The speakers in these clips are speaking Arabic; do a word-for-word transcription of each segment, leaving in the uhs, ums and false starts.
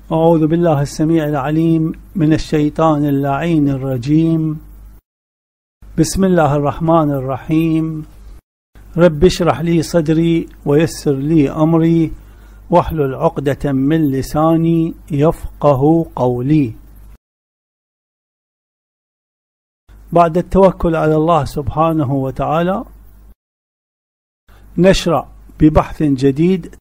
أعوذ بالله السميع العليم من الشيطان اللعين الرجيم. بسم الله الرحمن الرحيم. رب اشرح لي صدري ويسر لي أمري واحلل عقدة من لساني يفقه قولي. بعد التوكل على الله سبحانه وتعالى نشرع ببحث جديد.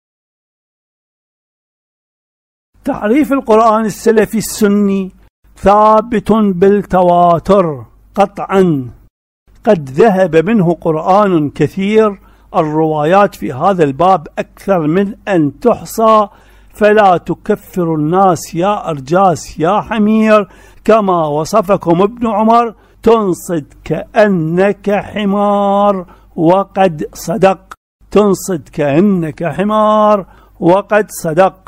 تعريف القرآن السلفي السني ثابت بالتواتر قطعا، قد ذهب منه قرآن كثير، الروايات في هذا الباب أكثر من أن تحصى، فلا تكفر الناس يا أرجاس يا حمير، كما وصفكم ابن عمر تنصد كأنك حمار وقد صدق. تنصد كأنك حمار وقد صدق.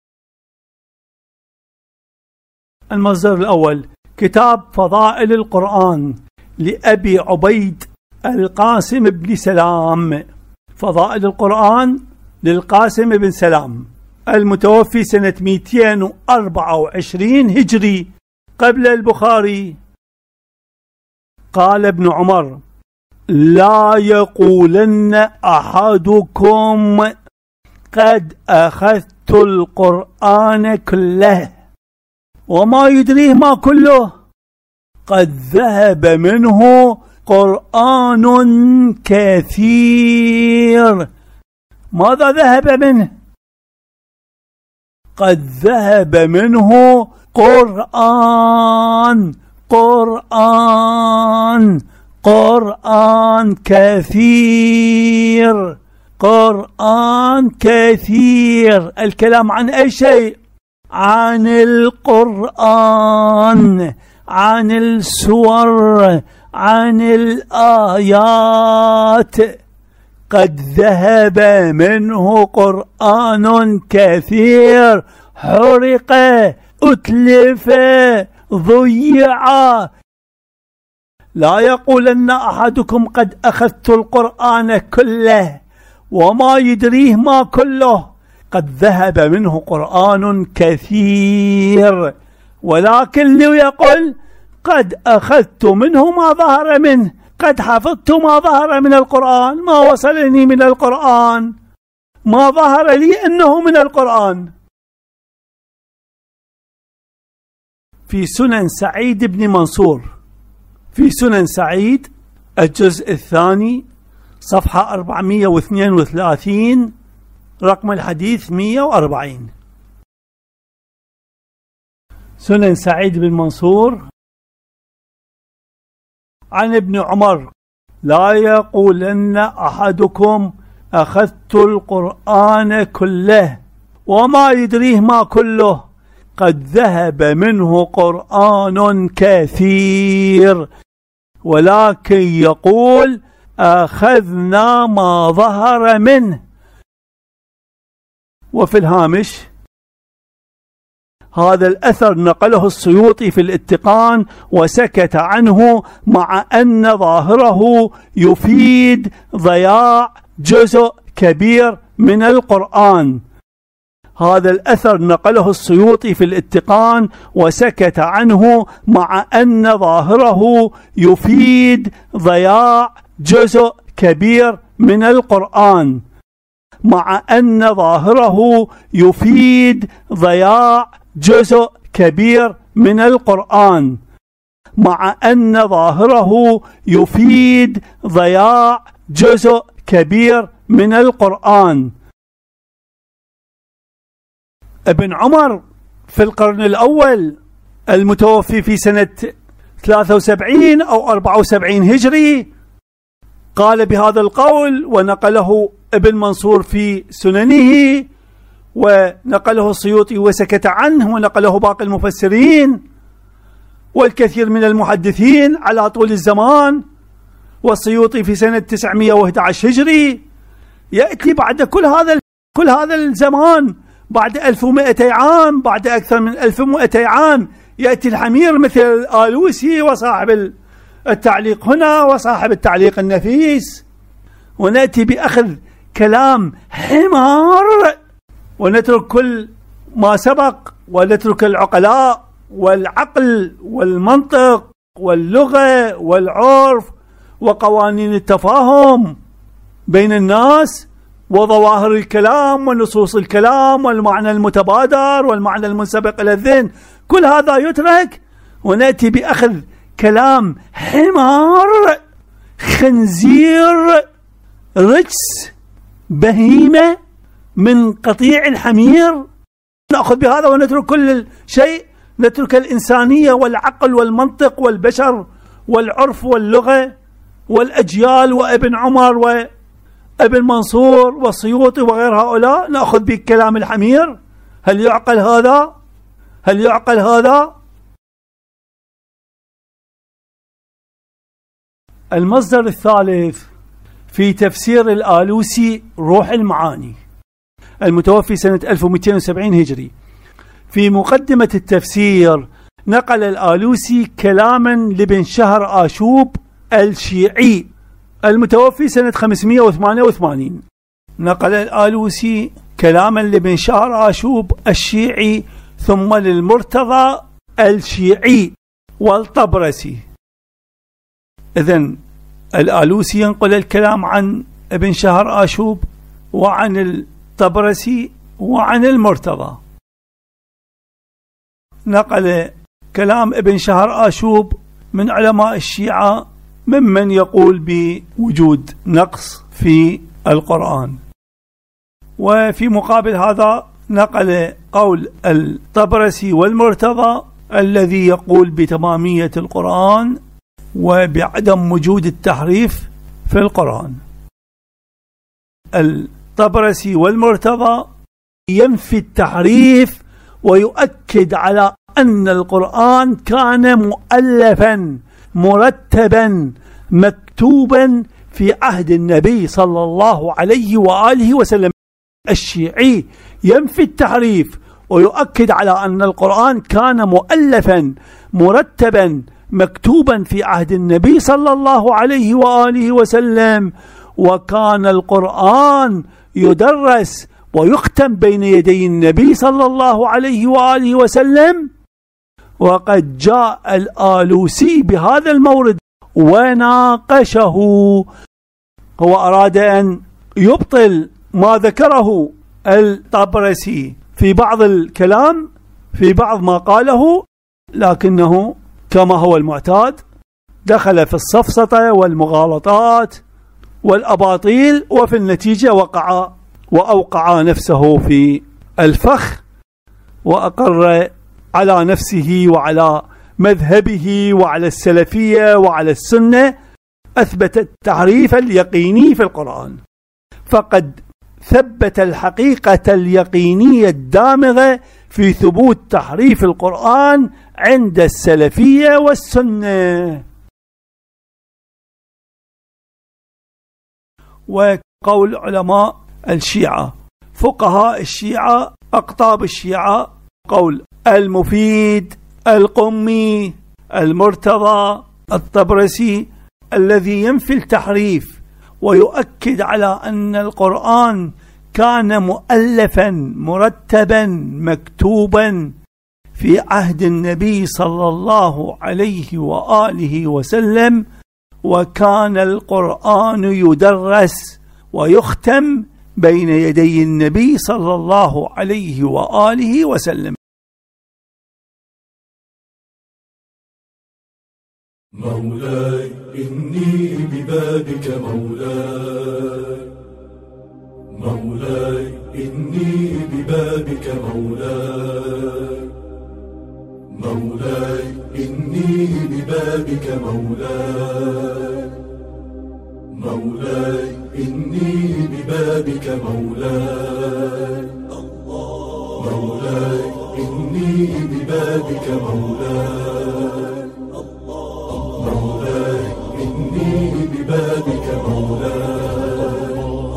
المصدر الأول كتاب فضائل القرآن لأبي عبيد القاسم بن سلام. فضائل القرآن للقاسم بن سلام المتوفي سنة مئتين وأربعة وعشرين هجري قبل البخاري. قال ابن عمر: لا يقولن أحدكم قد أخذت القرآن كله وما يدريه ما كله، قد ذهب منه قرآن كثير. ماذا ذهب منه؟ قد ذهب منه قرآن قرآن قرآن كثير قرآن كثير. الكلام عن أي شيء؟ عن القرآن، عن السور، عن الآيات. قد ذهب منه قرآن كثير، حرق، أتلف، ضيع. لا يقولن أحدكم قد أخذت القرآن كله وما يدريه ما كله، قد ذهب منه قرآن كثير، ولكن ليقل قد أخذت منه ما ظهر منه، قد حفظت ما ظهر من القرآن، ما وصلني من القرآن، ما ظهر لي أنه من القرآن. في سنن سعيد بن منصور، في سنن سعيد الجزء الثاني صفحة أربعمئة واثنين وثلاثين رقم الحديث مئة وأربعين. سنن سعيد بن منصور عن ابن عمر: لا يقولن أحدكم أخذت القرآن كله وما يدريه ما كله، قد ذهب منه قرآن كثير، ولكن يقول أخذنا ما ظهر منه. وفي الهامش: هذا الأثر نقله السيوطي في الاتقان وسكت عنه، مع أن ظاهره يفيد ضياع جزء كبير من القرآن. هذا الأثر نقله السيوطي في الاتقان وسكت عنه، مع أن ظاهره يفيد ضياع جزء كبير من القرآن. مع أن ظاهره يفيد ضياع جزء كبير من القرآن. مع أن ظاهره يفيد ضياع جزء كبير من القرآن. ابن عمر في القرن الأول المتوفي في سنة ثلاثة وسبعين أو أربعة وسبعين هجري قال بهذا القول، ونقله ابن منصور في سننه، ونقله السيوطي وسكت عنه، ونقله باقي المفسرين والكثير من المحدثين على طول الزمان. والسيوطي في سنة تسعمئة وأحد عشر هجري. يأتي بعد كل هذا كل هذا الزمان، بعد ألف ومئتي عام، بعد أكثر من ألف ومئتي عام، يأتي الحمير مثل الآلوسي وصاحب التعليق هنا وصاحب التعليق النفيس، ونأتي بأخذ كلام حمار ونترك كل ما سبق ونترك العقلاء والعقل والمنطق واللغة والعرف وقوانين التفاهم بين الناس وظواهر الكلام ونصوص الكلام والمعنى المتبادر والمعنى المنسبق إلى الذهن. كل هذا يترك ونأتي بأخذ كلام حمار خنزير رجس بهيمة من قطيع الحمير. نأخذ بهذا ونترك كل شيء، نترك الإنسانية والعقل والمنطق والبشر والعرف واللغة والأجيال وابن عمر وابن منصور والسيوطي وغير هؤلاء، نأخذ بكلام الحمير. هل يعقل هذا؟ هل يعقل هذا؟ المصدر الثالث في تفسير الآلوسي روح المعاني المتوفي سنة ألف ومئتين وسبعين هجري. في مقدمة التفسير نقل الآلوسي كلاما لابن شهر آشوب الشيعي المتوفي سنة خمسمئة وثمانية وثمانين. نقل الآلوسي كلاما لابن شهر آشوب الشيعي ثم للمرتضى الشيعي والطبرسي. إذن الآلوسي ينقل الكلام عن ابن شهر آشوب وعن الطبرسي وعن المرتضى. نقل كلام ابن شهر آشوب من علماء الشيعة ممن يقول بوجود نقص في القرآن، وفي مقابل هذا نقل قول الطبرسي والمرتضى الذي يقول بتمامية القرآن وبعدم وجود التحريف في القرآن. الطبرسي والمرتضى ينفي التحريف ويؤكد على أن القرآن كان مؤلفا مرتبا مكتوبا في عهد النبي صلى الله عليه وآله وسلم. الشيعي ينفي التحريف ويؤكد على أن القرآن كان مؤلفا مرتبا مكتوبا في عهد النبي صلى الله عليه وآله وسلم، وكان القرآن يدرس ويختم بين يدي النبي صلى الله عليه وآله وسلم. وقد جاء الآلوسي بهذا المورد وناقشه. هو أراد أن يبطل ما ذكره الطبرسي في بعض الكلام في بعض ما قاله، لكنه كما هو المعتاد دخل في السفسطة والمغالطات والأباطيل، وفي النتيجة وقع وأوقع نفسه في الفخ وأقر على نفسه وعلى مذهبه وعلى السلفية وعلى السنة، أثبت التعريف اليقيني في القرآن. فقد ثبت الحقيقة اليقينية الدامغة في ثبوت تحريف القرآن عند السلفية والسنة. وقول علماء الشيعة فقهاء الشيعة أقطاب الشيعة قول المفيد القمي المرتضى الطبرسي الذي ينفي التحريف ويؤكد على أن القرآن كان مؤلفا مرتبا مكتوبا في عهد النبي صلى الله عليه وآله وسلم، وكان القرآن يدرس ويختم بين يدي النبي صلى الله عليه وآله وسلم. مولاي إني ببابك مولاي، مولاي إني ببابك مولاي، مولاي إني ببابك مولاي، مولاي إني ببابك مولاي، مولاي إني ببابك مولاي، مولاي إني ببابك مولاي،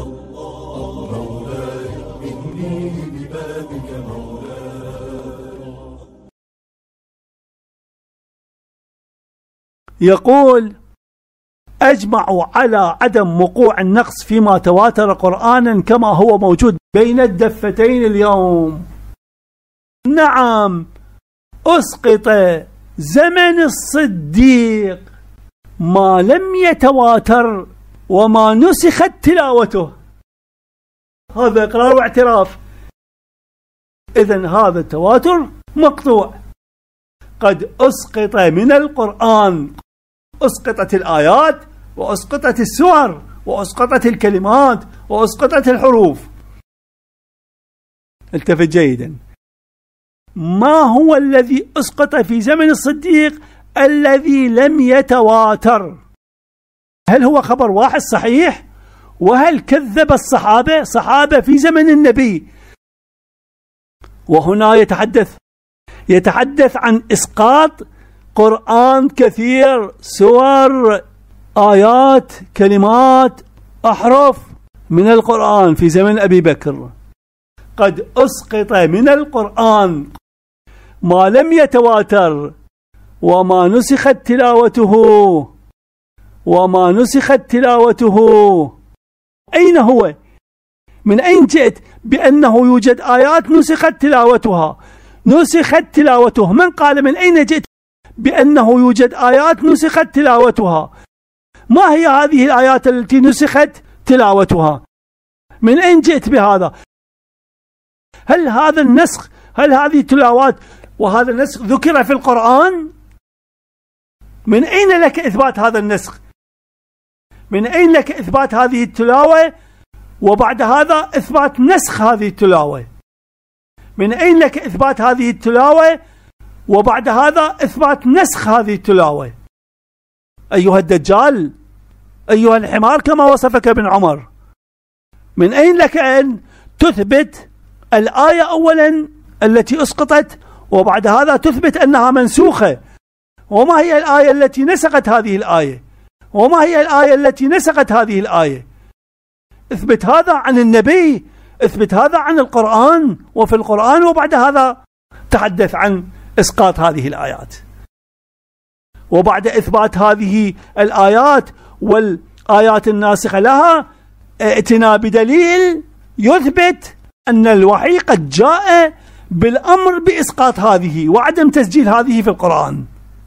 مولاي إني ببابك مولاي. يقول أجمعوا على عدم وقوع النقص فيما تواتر قرآنا كما هو موجود بين الدفتين اليوم. نعم، أسقط زمن الصديق ما لم يتواتر وما نسخت تلاوته. هذا إقرار واعتراف. إذن هذا التواتر مقطوع. قد أسقط من القرآن، أسقطت الآيات وأسقطت السور وأسقطت الكلمات وأسقطت الحروف. التفت جيدا. ما هو الذي أسقط في زمن الصديق الذي لم يتواتر؟ هل هو خبر واحد صحيح؟ وهل كذب الصحابة صحابة في زمن النبي؟ وهنا يتحدث يتحدث عن إسقاط قرآن كثير، سور، آيات، كلمات، أحرف من القرآن في زمن أبي بكر. قد أسقط من القرآن ما لم يتواتر وما نسخت تلاوته وما نسخت تلاوته. أين هو؟ من أين جئت بأنه يوجد آيات نسخت تلاوتها؟ نسخت تلاوته. من قال؟ من أين جئت بأنه يوجد آيات نسخت تلاوتها؟ ما هي هذه الآيات التي نسخت تلاوتها؟ من أين جئت بهذا؟ هل هذا النسخ، هل هذه التلاوات وهذا النسخ ذكر في القرآن؟ من أين لك إثبات هذا النسخ؟ من أين لك إثبات هذه التلاوة وبعد هذا إثبات نسخ هذه التلاوة؟ من أين لك إثبات هذه التلاوة وبعد هذا إثبات نسخ هذه التلاوة؟ أيها الدجال، أيها الحمار كما وصفك ابن عمر، من أين لك أن تثبت الآية أولا التي أسقطت وبعد هذا تثبت أنها منسوخة؟ وما هي الآية التي نسخت هذه الآية؟ وما هي الآية التي نسخت هذه الآية؟ اثبت هذا عن النبي، اثبت هذا عن القرآن وفي القرآن، وبعد هذا تحدث عن إسقاط هذه الآيات. وبعد إثبات هذه الآيات والآيات الناسخة لها ائتنا بدليل يثبت أن الوحي قد جاء بالأمر بإسقاط هذه وعدم تسجيل هذه في القرآن.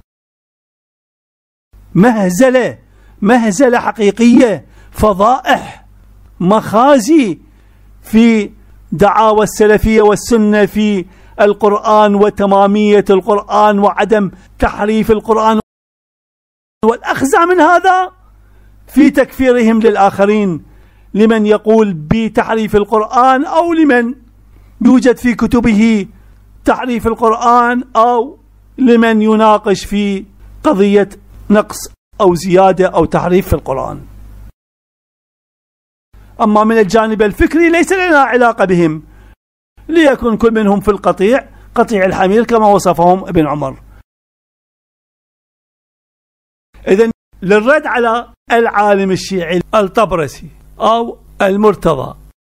مهزلة مهزلة حقيقية، فضائح، مخازي في دعاوى السلفية والسنة في القرآن وتمامية القرآن وعدم تحريف القرآن، والأخزى من هذا في تكفيرهم للآخرين لمن يقول بتحريف القرآن أو لمن يوجد في كتبه تحريف القرآن أو لمن يناقش في قضية نقص أو زيادة أو تحريف في القرآن. أما من الجانب الفكري ليس لنا علاقة بهم، ليكن كل منهم في القطيع قطيع الحمير كما وصفهم ابن عمر. إذن للرد على العالم الشيعي الطبرسي أو المرتضى،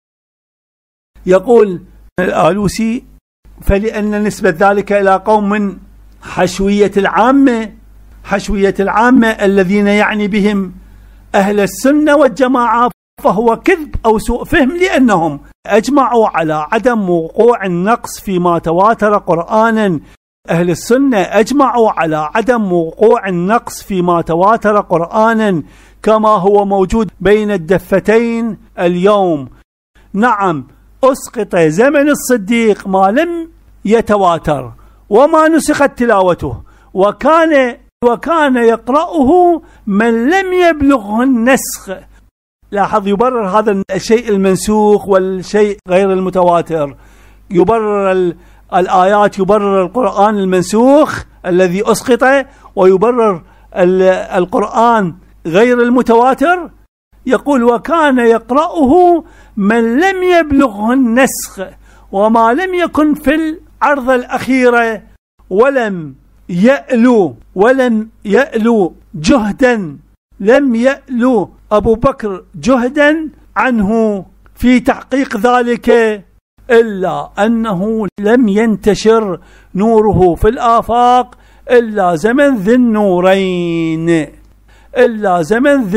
يقول الآلوسي: فلأن نسبة ذلك إلى قوم من حشوية العامة حشوية العامة الذين يعني بهم أهل السنة والجماعة، فهو كذب أو سوء فهم، لأنهم أجمعوا على عدم وقوع النقص فيما تواتر قرآنا. أهل السنة أجمعوا على عدم وقوع النقص فيما تواتر قرآنا كما هو موجود بين الدفتين اليوم. نعم، أسقط زمن الصديق ما لم يتواتر وما نسخت تلاوته، وكان وكان يقرأه من لم يبلغه النسخ. لاحظ، يبرر هذا الشيء المنسوخ والشيء غير المتواتر، يبرر الآيات، يبرر القرآن المنسوخ الذي أسقط، ويبرر القرآن غير المتواتر. يقول: وكان يقرأه من لم يبلغه النسخ وما لم يكن في العرضة الأخيرة ولم يألو ولم يألو جهدا لم يألو أبو بكر جهدا عنه في تحقيق ذلك، إلا أنه لم ينتشر نوره في الآفاق إلا زمن ذي النورين إلا زمن ذي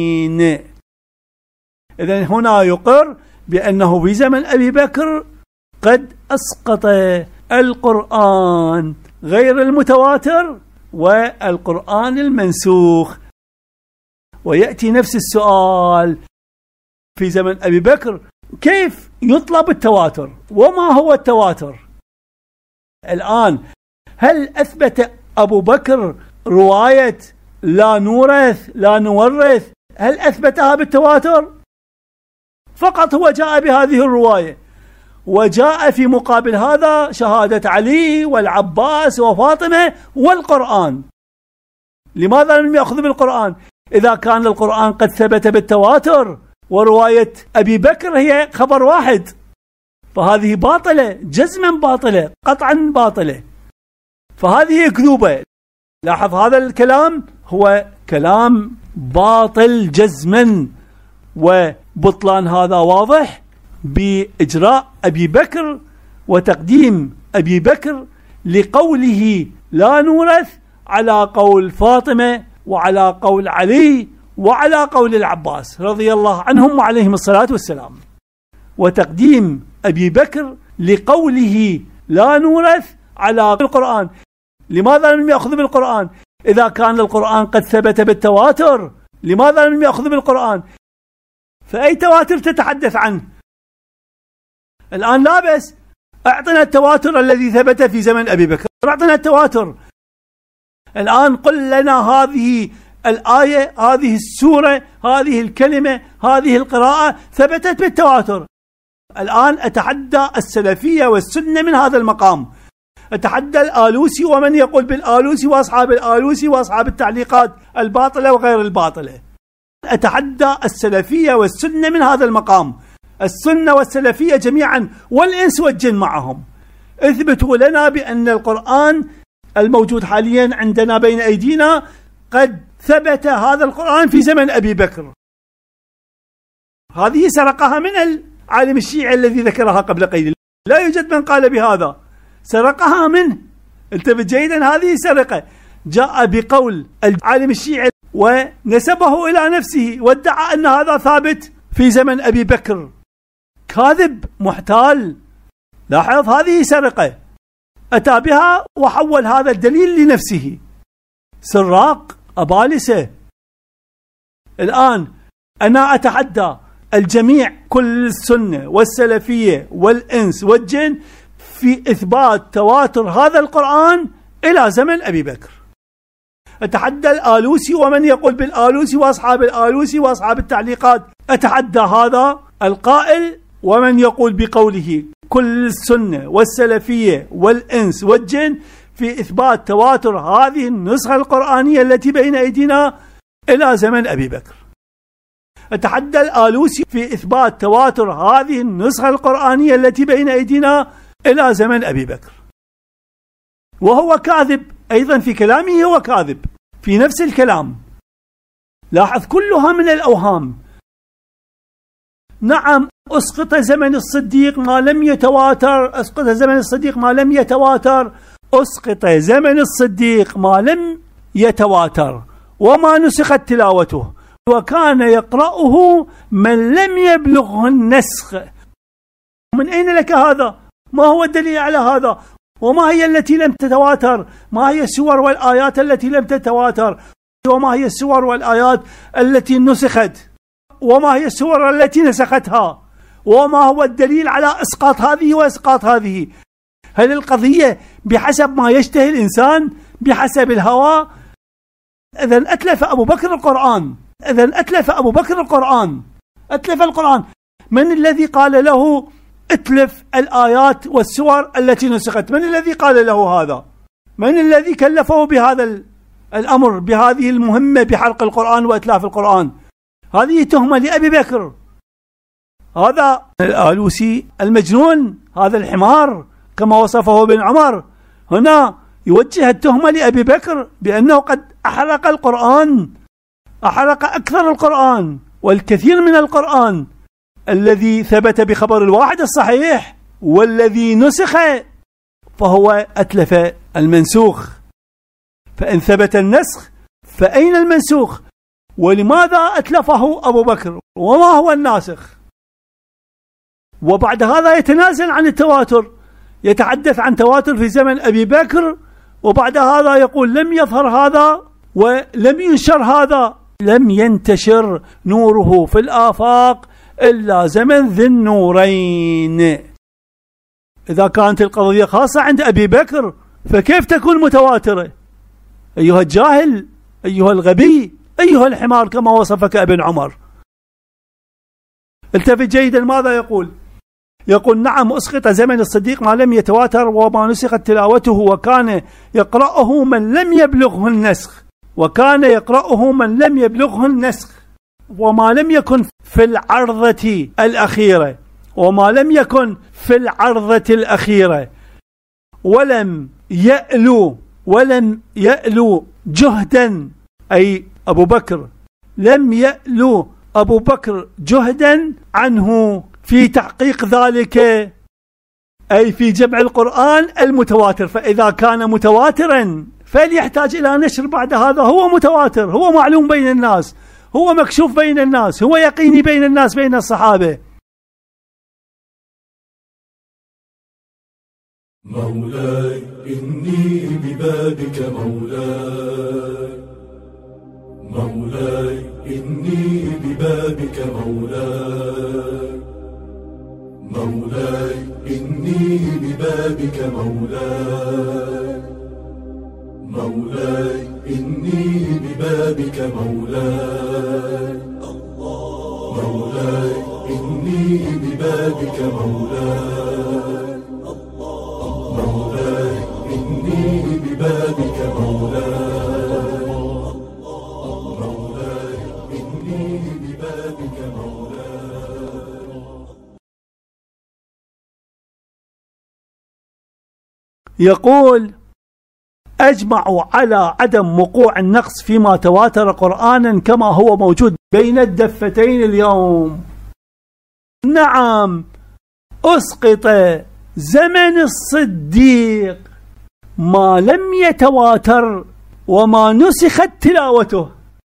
النورين. إذن هنا يقر بأنه في زمن أبي بكر قد أسقط القرآن غير المتواتر والقرآن المنسوخ. ويأتي نفس السؤال في زمن أبي بكر، كيف يطلب التواتر؟ وما هو التواتر؟ الآن هل أثبت أبو بكر رواية لا نورث لا نورث، هل أثبتها بالتواتر؟ فقط هو جاء بهذه الرواية، وجاء في مقابل هذا شهادة علي والعباس وفاطمة والقرآن. لماذا لم يأخذ بالقرآن إذا كان القرآن قد ثبت بالتواتر ورواية أبي بكر هي خبر واحد؟ فهذه باطلة، جزما باطلة، قطعا باطلة، فهذه كذوبة. لاحظ هذا الكلام هو كلام باطل جزما، وبطلان هذا واضح بإجراء أبي بكر وتقديم أبي بكر لقوله لا نورث على قول فاطمة وعلى قول علي وعلى قول العباس رضي الله عنهم وعليهم الصلاة والسلام. وتقديم أبي بكر لقوله لا نورث على القرآن. لماذا لم يأخذ بالقرآن إذا كان القرآن قد ثبت بالتواتر؟ لماذا لم يأخذ بالقرآن؟ فأي تواتر تتحدث عنه؟ الآن لا بس، أعطنا التواتر الذي ثبت في زمن أبي بكر، أعطنا التواتر. الآن قل لنا هذه الآية، هذه السورة، هذه الكلمة، هذه القراءة ثبتت بالتواتر. الآن أتحدى السلفية والسنة من هذا المقام، أتحدى الآلوسي ومن يقول بالآلوسي وأصحاب الآلوسي وأصحاب التعليقات الباطلة وغير الباطلة. أتحدى السلفية والسنة من هذا المقام، السنة والسلفية جميعا والإنس والجن معهم، اثبتوا لنا بأن القرآن الموجود حاليا عندنا بين أيدينا قد ثبت هذا القرآن في زمن أبي بكر. هذه سرقها من العالم الشيعي الذي ذكرها قبل قليل، لا يوجد من قال بهذا، سرقها منه. انتبه جيدا، هذه سرقة. جاء بقول العالم الشيعي ونسبه إلى نفسه وادعى أن هذا ثابت في زمن أبي بكر. كاذب محتال. لاحظ، هذه سرقة أتى بها وحول هذا الدليل لنفسه. سراق أبالسة. الآن أنا أتحدى الجميع، كل السنة والسلفية والإنس والجن، في إثبات تواتر هذا القرآن إلى زمن أبي بكر. أتحدى الآلوسي ومن يقول بالآلوسي وأصحاب الآلوسي وأصحاب التعليقات، أتحدى هذا القائل ومن يقول بقوله كل السنة والسلفية والإنس والجن في إثبات تواتر هذه النسخة القرآنية التي بين أيدينا إلى زمن أبي بكر. أتحدى الآلوسي في إثبات تواتر هذه النسخة القرآنية التي بين أيدينا إلى زمن أبي بكر. وهو كاذب أيضا في كلامه، هو كاذب في نفس الكلام. لاحظ، كلها من الأوهام. نعم، أسقط زمن الصديق ما لم يتواتر، أسقط زمن الصديق ما لم يتواتر، أسقط زمن الصديق ما لم يتواتر وما نسخت تلاوته، وكان يقرأه من لم يبلغه النسخ. من أين لك هذا؟ ما هو الدليل على هذا؟ وما هي التي لم تتواتر؟ ما هي السور والآيات التي لم تتواتر؟ وما هي السور والآيات التي نسخت؟ وما هي السور التي نسختها؟ وما هو الدليل على إسقاط هذه وإسقاط هذه؟ هل القضية بحسب ما يشتهي الإنسان، بحسب الهوى؟ إذن أتلف أبو بكر القرآن، إذن أتلف أبو بكر القرآن، أتلف القرآن. من الذي قال له اتلف الآيات والسور التي نسخت؟ من الذي قال له هذا؟ من الذي كلفه بهذا الأمر، بهذه المهمة بحرق القرآن وإتلاف القرآن؟ هذه تهمة لأبي بكر. هذا الآلوسي المجنون، هذا الحمار كما وصفه ابن عمر، هنا يوجه التهمة لأبي بكر بأنه قد أحرق القرآن، أحرق أكثر القرآن والكثير من القرآن الذي ثبت بخبر الواحد الصحيح، والذي نسخ فهو أتلف المنسوخ. فإن ثبت النسخ فأين المنسوخ؟ ولماذا أتلفه أبو بكر؟ وما هو الناسخ؟ وبعد هذا يتنازل عن التواتر، يتحدث عن تواتر في زمن أبي بكر، وبعد هذا يقول لم يظهر هذا ولم ينشر هذا، لم ينتشر نوره في الآفاق إلا زمن ذي النورين. إذا كانت القضية خاصة عند أبي بكر فكيف تكون متواترة؟ أيها الجاهل، أيها الغبي، أيها الحمار كما وصفك ابن عمر. التفت جيدا ماذا يقول؟ يقول نعم أسقط زمن الصديق ما لم يتواتر وما نسخت تلاوته، وكان يقرأه من لم يبلغه النسخ، وكان يقرأه من لم يبلغه النسخ وما لم يكن في العرضة الأخيرة، وما لم يكن في العرضة الأخيرة، ولم يألو ولم يألو جهدا، أي أبو بكر لم يألو أبو بكر جهدا عنه في تحقيق ذلك، أي في جمع القرآن المتواتر. فإذا كان متواترا فليحتاج إلى نشر بعد هذا، هو متواتر، هو معلوم بين الناس، هو مكشوف بين الناس، هو يقيني بين الناس، بين الصحابة. مولاي إني ببابك مولاي، مولاي إني ببابك مولاي، مولاي إني ببابك مولاي، مولاي إني ببابك مولاي، مولاي إني ببابك مولاي، مولاي إني ببابك مولاي، مولاي إني ببابك مولاي. يقول أجمعوا على عدم وقوع النقص فيما تواتر قرآنا كما هو موجود بين الدفتين اليوم. نعم أسقط زمن الصديق ما لم يتواتر وما نسخت تلاوته.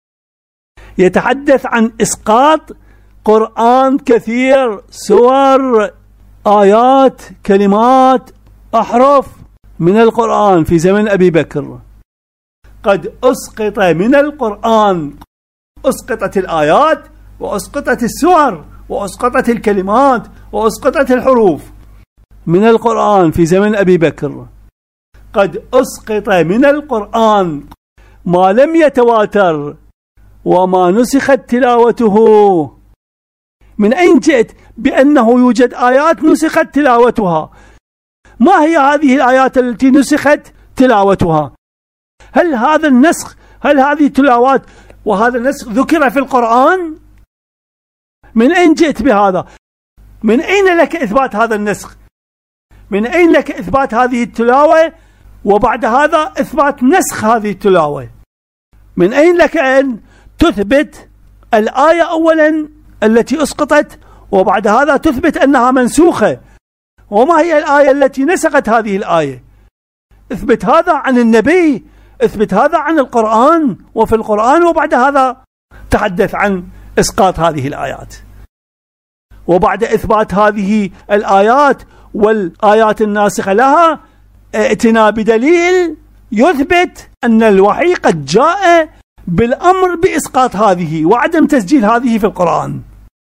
يتحدث عن إسقاط قرآن كثير، سور، آيات، كلمات، أحرف من القرآن في زمن أبي بكر. قد أسقط من القرآن، أسقطت الآيات وأسقطت السور وأسقطت الكلمات وأسقطت الحروف من القرآن في زمن أبي بكر. قد أسقط من القرآن ما لم يتواتر وما نسخت تلاوته. من أين جئت بأنه يوجد آيات نسخت تلاوتها؟ ما هي هذه الآيات التي نسخت تلاوتها؟ هل هذا النسخ، هل هذه التلاوات وهذا النسخ ذكر في القرآن؟ من أين جئت بهذا؟ من أين لك إثبات هذا النسخ؟ من أين لك إثبات هذه التلاوة وبعد هذا إثبات نسخ هذه التلاوة؟ من أين لك أن تثبت الآية أولا التي أسقطت وبعد هذا تثبت أنها منسوخة؟ وما هي الآية التي نسخت هذه الآية؟ اثبت هذا عن النبي، اثبت هذا عن القرآن، وفي القرآن وبعد هذا تحدث عن إسقاط هذه الآيات. وبعد إثبات هذه الآيات والآيات الناسخة لها ائتنا بدليل يثبت أن الوحي قد جاء بالأمر بإسقاط هذه وعدم تسجيل هذه في القرآن.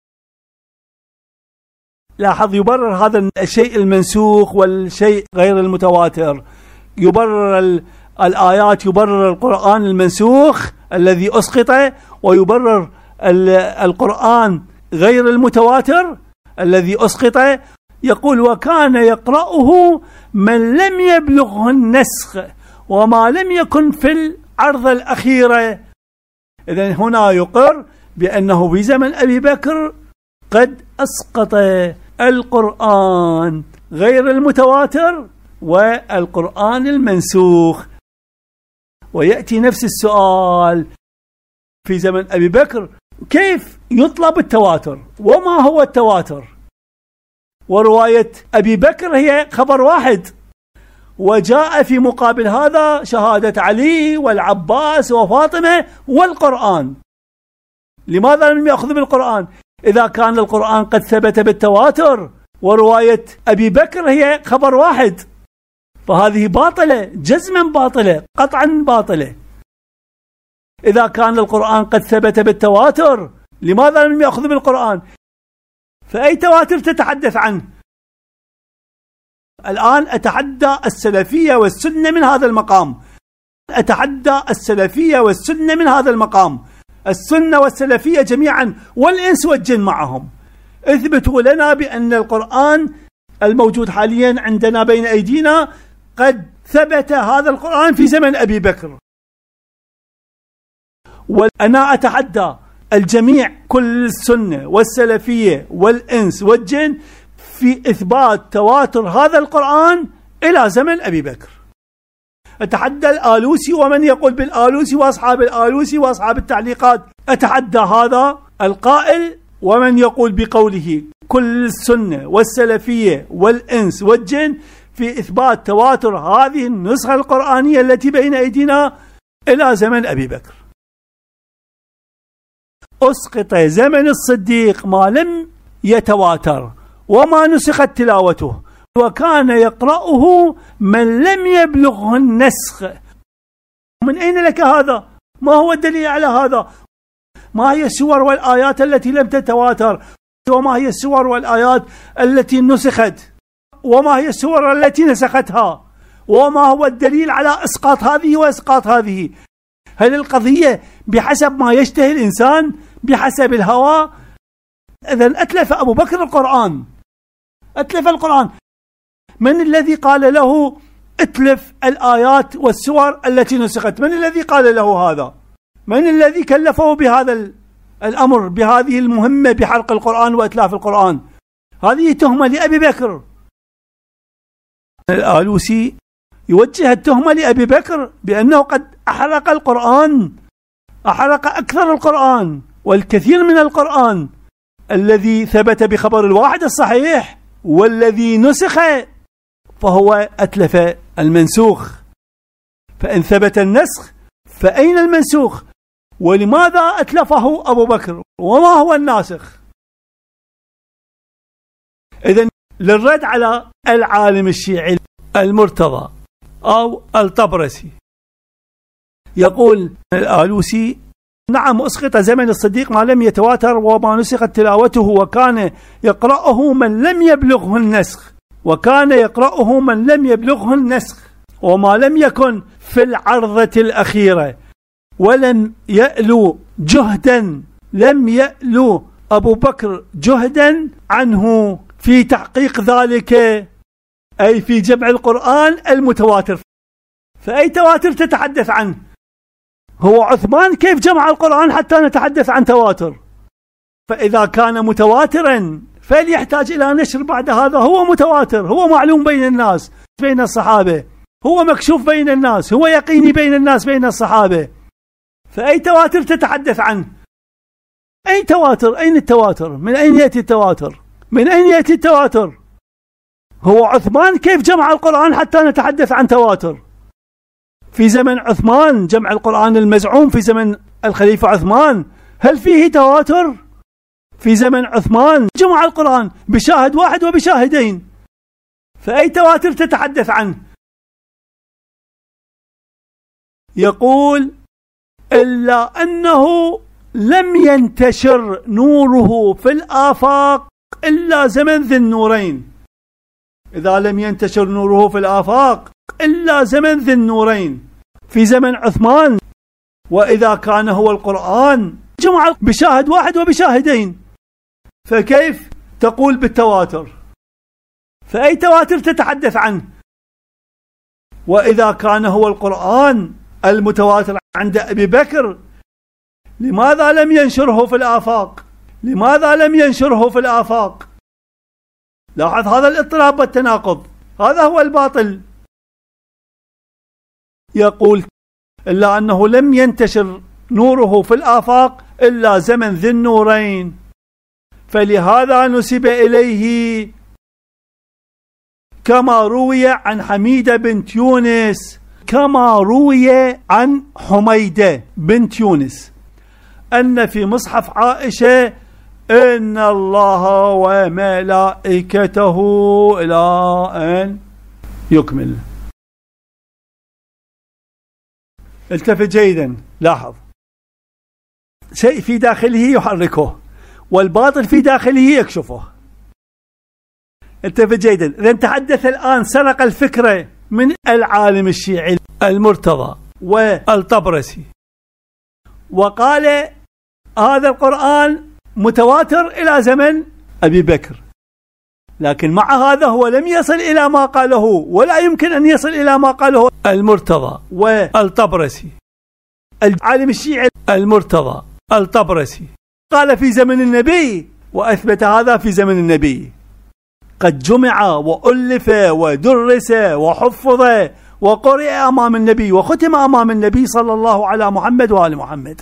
لاحظ، يبرر هذا الشيء المنسوخ والشيء غير المتواتر، يبرر الآيات، يبرر القرآن المنسوخ الذي أسقط، ويبرر القرآن غير المتواتر الذي أسقط. يقول وكان يقرأه من لم يبلغه النسخ وما لم يكن في العرض الأخيرة. إذن هنا يقر بأنه في زمن أبي بكر قد أسقط القرآن غير المتواتر والقرآن المنسوخ. ويأتي نفس السؤال في زمن أبي بكر، كيف يطلب التواتر وما هو التواتر؟ ورواية أبي بكر هي خبر واحد، وجاء في مقابل هذا شهادة علي والعباس وفاطمة والقرآن. لماذا لم يأخذ بالقرآن إذا كان القرآن قد ثبت بالتواتر؟ ورواية أبي بكر هي خبر واحد، فهذه باطلة جزما، باطلة قطعا باطلة. إذا كان القرآن قد ثبت بالتواتر لماذا لم يأخذ بالقرآن؟ فأي تواتر تتحدث عنه؟ الآن أتحدى السلفية والسنة من هذا المقام، أتحدى السلفية والسنة من هذا المقام، السنة والسلفية جميعا والإنس والجن معهم، اثبتوا لنا بأن القرآن الموجود حاليا عندنا بين أيدينا قد ثبت هذا القرآن في زمن أبي بكر. وأنا أتحدى الجميع كل السنة والسلفية والإنس والجن في إثبات تواتر هذا القرآن إلى زمن أبي بكر. أتحدى الآلوسي ومن يقول بالآلوسي وأصحاب الآلوسي وأصحاب التعليقات، أتحدى هذا القائل ومن يقول بقوله كل السنة والسلفية والإنس والجن في إثبات تواتر هذه النسخة القرآنية التي بين أيدينا إلى زمن أبي بكر. أسقط زمن الصديق ما لم يتواتر وما نسخت تلاوته، وكان يقرأه من لم يبلغه النسخ. من أين لك هذا؟ ما هو الدليل على هذا؟ ما هي السور والآيات التي لم تتواتر؟ وما هي السور والآيات التي نسخت؟ وما هي السور التي نسختها؟ وما هو الدليل على إسقاط هذه وإسقاط هذه؟ هل القضية بحسب ما يشتهي الإنسان، بحسب الهوى؟ إذن أتلف أبو بكر القرآن، أتلف القرآن. من الذي قال له اتلف الآيات والسور التي نسخت؟ من الذي قال له هذا؟ من الذي كلفه بهذا الأمر، بهذه المهمة بحرق القرآن وإتلاف القرآن؟ هذه تهمة لأبي بكر. الآلوسي يوجه التهمة لأبي بكر بأنه قد أحرق القرآن، أحرق أكثر القرآن والكثير من القرآن الذي ثبت بخبر الواحد الصحيح، والذي نسخ فهو أتلف المنسوخ. فإن ثبت النسخ فأين المنسوخ؟ ولماذا أتلفه أبو بكر؟ وما هو الناسخ؟ إذن للرد على العالم الشيعي المرتضى أو الطبرسي، يقول الآلوسي نعم أسقط زمن الصديق ما لم يتواتر وما نسخت تلاوته، وكان يقرأه من لم يبلغه النسخ، وكان يقرأه من لم يبلغه النسخ، وما لم يكن في العرضة الأخيرة، ولم يألو جهدا، لم يألو أبو بكر جهدا عنه في تحقيق ذلك، أي في جمع القرآن المتواتر. فأي تواتر تتحدث عنه؟ هو عثمان كيف جمع القرآن حتى نتحدث عن تواتر؟ فإذا كان متواترا فليحتاج إلى نشر بعد هذا. هو متواتر، هو معلوم بين الناس، بين الصحابة، هو مكشوف بين الناس، هو يقيني بين الناس، بين الصحابة. فأي تواتر تتحدث عنه؟ أي تواتر؟ أين التواتر؟ من أين يأتي التواتر؟ من أين يأتي التواتر؟ هو عثمان كيف جمع القرآن حتى نتحدث عن تواتر؟ في زمن عثمان جمع القرآن المزعوم في زمن الخليفة عثمان، هل فيه تواتر؟ في زمن عثمان جمع القرآن بشاهد واحد وبشاهدين، فأي تواتر تتحدث عنه؟ يقول إلا أنه لم ينتشر نوره في الآفاق إلا زمن ذي النورين. إذا لم ينتشر نوره في الآفاق إلا زمن ذي النورين في زمن عثمان، وإذا كان هو القرآن جمع بشاهد واحد وبشاهدين، فكيف تقول بالتواتر؟ فأي تواتر تتحدث عنه؟ وإذا كان هو القرآن المتواتر عند أبي بكر، لماذا لم ينشره في الآفاق؟ لماذا لم ينشره في الآفاق؟ لاحظ هذا الاضطراب والتناقض، هذا هو الباطل. يقول إلا أنه لم ينتشر نوره في الآفاق إلا زمن ذي النورين، فلهذا نسب إليه كما روي عن حميدة بنت يونس، كما روي عن حميدة بنت يونس أن في مصحف عائشة إن الله وملائكته إلى أن يكمل. التفت جيدا، لاحظ شيء في داخله يحركه والباطل في داخله يكشفه. التفت جيدا. إذا تحدث الآن سرق الفكرة من العالم الشيعي المرتضى والطبرسي وقال هذا القرآن متواتر إلى زمن أبي بكر، لكن مع هذا هو لم يصل إلى ما قاله ولا يمكن أن يصل إلى ما قاله المرتضى والطبرسي. العالم الشيعي المرتضى الطبرسي قال في زمن النبي وأثبت هذا في زمن النبي، قد جمع وألف ودرس وحفظ وقرئ أمام النبي وختم أمام النبي صلى الله على محمد وآل محمد.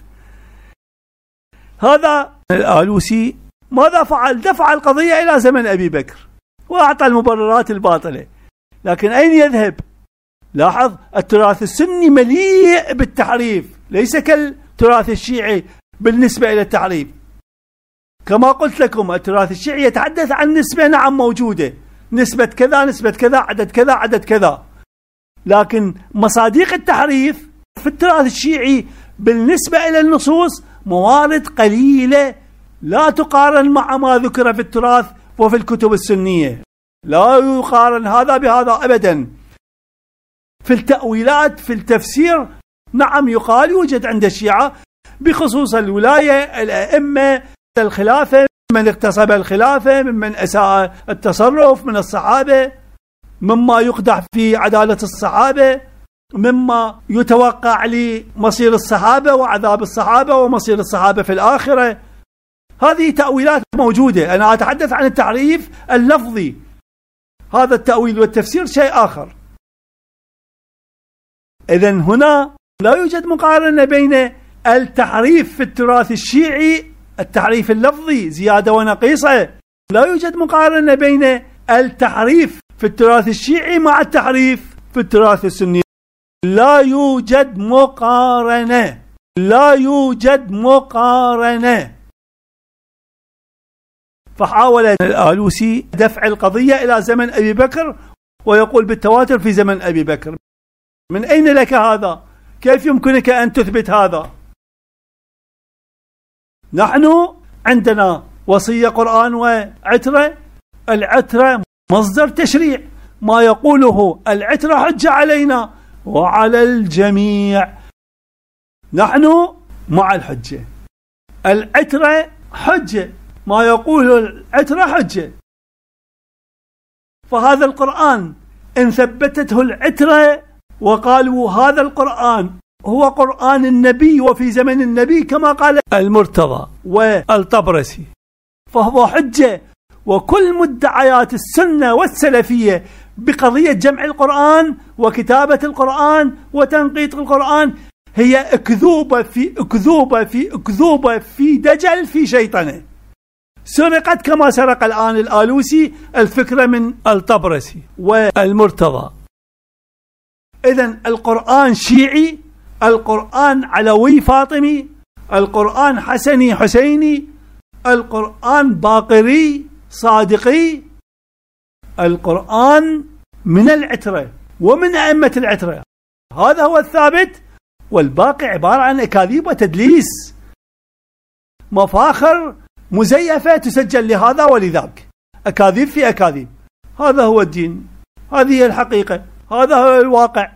هذا الآلوسي ماذا فعل؟ دفع القضية إلى زمن أبي بكر وأعطى المبررات الباطلة، لكن أين يذهب؟ لاحظ التراث السني مليء بالتحريف، ليس كالتراث الشيعي بالنسبة إلى التحريف. كما قلت لكم التراث الشيعي يتحدث عن نسبة نعم موجودة، نسبة كذا نسبة كذا عدد كذا عدد كذا، لكن مصادق التحريف في التراث الشيعي بالنسبة إلى النصوص موارد قليلة لا تقارن مع ما ذكر في التراث وفي الكتب السنية، لا يقارن هذا بهذا أبدا. في التأويلات في التفسير نعم يقال يوجد عند الشيعة بخصوص الولاية الأئمة الخلافة، من اغتصب الخلافة، ممن أساء التصرف من الصحابة، مما يقدح في عدالة الصحابة، مما يتوقع لمصير الصحابة وعذاب الصحابة ومصير الصحابة في الآخرة. هذه تأويلات موجودة، أنا أتحدث عن التعريف اللفظي، هذا التأويل والتفسير شيء آخر. إذن هنا لا يوجد مقارنة بين التحريف في التراث الشيعي، التحريف اللفظي زيادة ونقيصة، لا يوجد مقارنة بين التحريف في التراث الشيعي مع التحريف في التراث السني، لا يوجد مقارنة، لا يوجد مقارنة. فحاول الآلوسي دفع القضية إلى زمن أبي بكر ويقول بالتواتر في زمن أبي بكر. من أين لك هذا؟ كيف يمكنك أن تثبت هذا؟ نحن عندنا وصية قرآن وعترة، العترة مصدر تشريع، ما يقوله العترة حجة علينا وعلى الجميع، نحن مع الحجة، العترة حجة، ما يقوله العترة حجة. فهذا القرآن إن ثبتته العترة وقالوا هذا القرآن هو قرآن النبي وفي زمن النبي كما قال المرتضى والطبرسي فهو حجة. وكل مدعيات السنة والسلفية بقضية جمع القرآن وكتابة القرآن وتنقيط القرآن هي أكذوبة في أكذوبة في أكذوبة في دجل في شيطنة، سرقت كما سرق الآن الآلوسي الفكرة من الطبرسي والمرتضى. إذن القرآن شيعي، القرآن علوي فاطمي، القرآن حسني حسيني، القرآن باقري صادقي، القرآن من العترة ومن أئمة العترة، هذا هو الثابت، والباقي عبارة عن أكاذيب وتدليس، مفاخر مزيفة تسجل لهذا ولذاك، أكاذيب في أكاذيب. هذا هو الدين، هذه هي الحقيقة، هذا هو الواقع.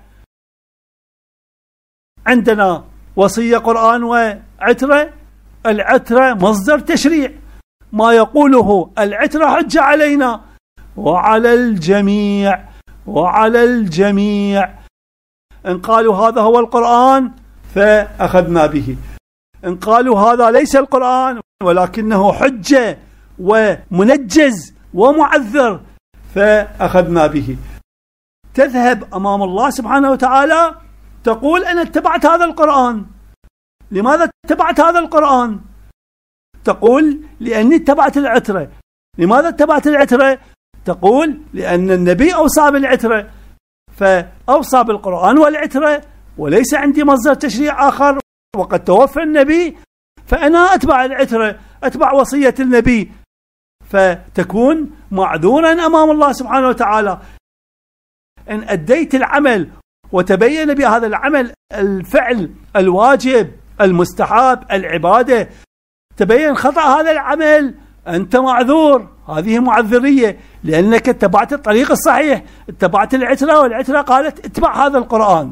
عندنا وصية قرآن وعترة، العترة مصدر تشريع، ما يقوله العترة حجة علينا وعلى الجميع وعلى الجميع. إن قالوا هذا هو القرآن فأخذنا به، إن قالوا هذا ليس القرآن ولكنه حجة ومنجز ومعذر فأخذنا به. تذهب أمام الله سبحانه وتعالى تقول أنا اتبعت هذا القرآن. لماذا اتبعت هذا القرآن؟ تقول لأني اتبعت العترة. لماذا اتبعت العترة؟ تقول لأن النبي أوصى بالعترة، فأوصى بالقرآن والعترة وليس عندي مصدر تشريع آخر، وقد توفى النبي فأنا أتبع العترة. أتبع وصية النبي، فتكون معذورا أمام الله سبحانه وتعالى. إن أديت العمل وتبين بهذا العمل الفعل الواجب المستحب العبادة، تبين خطأ هذا العمل، أنت معذور. هذه معذرية لأنك اتبعت الطريق الصحيح، اتبعت العترة، والعترة قالت اتبع هذا القرآن.